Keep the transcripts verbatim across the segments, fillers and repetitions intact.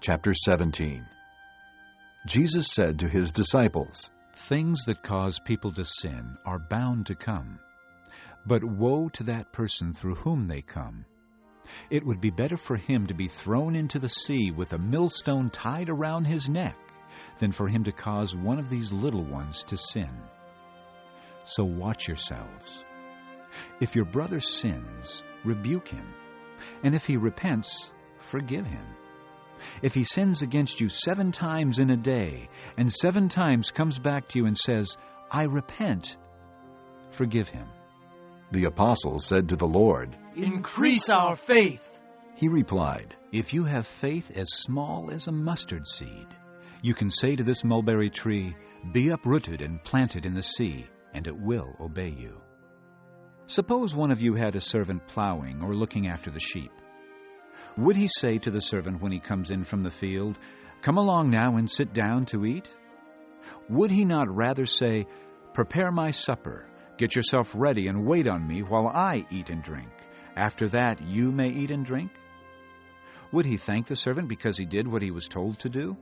Chapter seventeen. Jesus said to his disciples, Things that cause people to sin are bound to come, but woe to that person through whom they come. It would be better for him to be thrown into the sea with a millstone tied around his neck than for him to cause one of these little ones to sin. So watch yourselves. If your brother sins, rebuke him, and if he repents, forgive him. If he sins against you seven times in a day, and seven times comes back to you and says, I repent, forgive him. The apostles said to the Lord, Increase our faith. He replied, If you have faith as small as a mustard seed, you can say to this mulberry tree, Be uprooted and planted in the sea, and it will obey you. Suppose one of you had a servant plowing or looking after the sheep. Would he say to the servant when he comes in from the field, Come along now and sit down to eat? Would he not rather say, Prepare my supper, get yourself ready and wait on me while I eat and drink. After that you may eat and drink? Would he thank the servant because he did what he was told to do?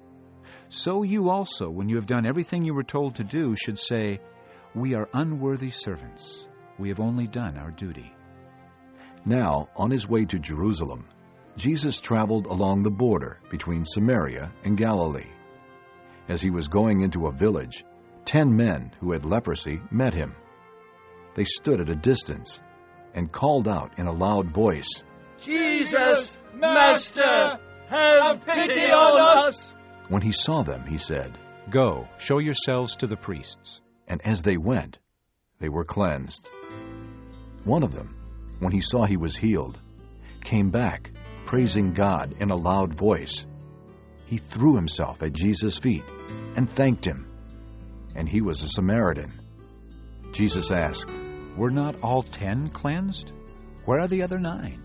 So you also, when you have done everything you were told to do, should say, We are unworthy servants. We have only done our duty. Now, on his way to Jerusalem, Jesus traveled along the border between Samaria and Galilee. As he was going into a village, ten men who had leprosy met him. They stood at a distance and called out in a loud voice, Jesus, Master, have pity on us. When he saw them, he said, Go, show yourselves to the priests. And as they went, they were cleansed. One of them, when he saw he was healed, came back, praising God in a loud voice. He threw himself at Jesus' feet and thanked him. And he was a Samaritan. Jesus asked, Were not all ten cleansed? Where are the other nine?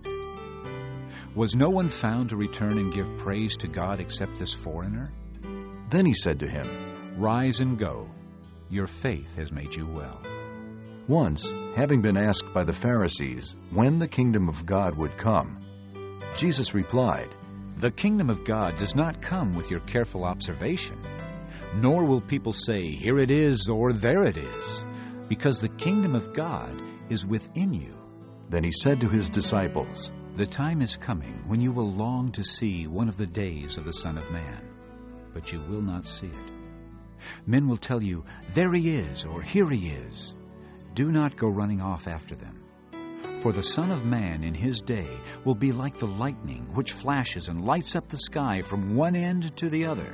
Was no one found to return and give praise to God except this foreigner? Then he said to him, Rise and go. Your faith has made you well. Once, having been asked by the Pharisees when the kingdom of God would come, Jesus replied, The kingdom of God does not come with your careful observation, nor will people say, Here it is, or there it is, because the kingdom of God is within you. Then he said to his disciples, The time is coming when you will long to see one of the days of the Son of Man, but you will not see it. Men will tell you, There he is, or Here he is. Do not go running off after them. For the Son of Man in his day will be like the lightning which flashes and lights up the sky from one end to the other.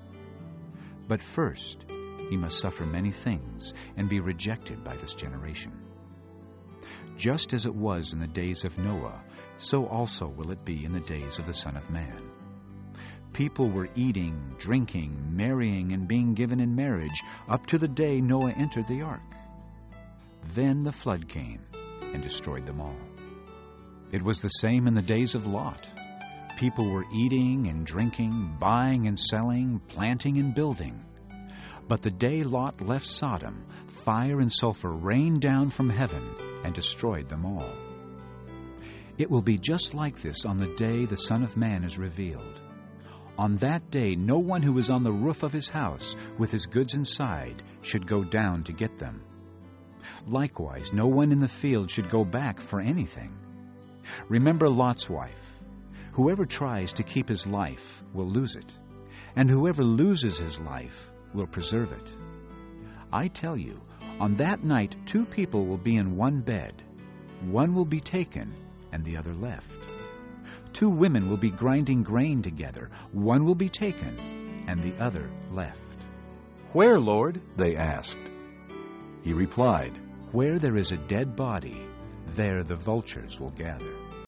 But first he must suffer many things and be rejected by this generation. Just as it was in the days of Noah, so also will it be in the days of the Son of Man. People were eating, drinking, marrying, and being given in marriage up to the day Noah entered the ark. Then the flood came and destroyed them all. It was the same in the days of Lot. People were eating and drinking, buying and selling, planting and building. But the day Lot left Sodom, fire and sulfur rained down from heaven and destroyed them all. It will be just like this on the day the Son of Man is revealed. On that day no one who is on the roof of his house with his goods inside should go down to get them. Likewise, no one in the field should go back for anything. Remember Lot's wife. Whoever tries to keep his life will lose it, and whoever loses his life will preserve it. I tell you, on that night two people will be in one bed. One will be taken, and the other left. Two women will be grinding grain together. One will be taken, and the other left. Where, Lord? They asked. He replied, Where there is a dead body, there the vultures will gather.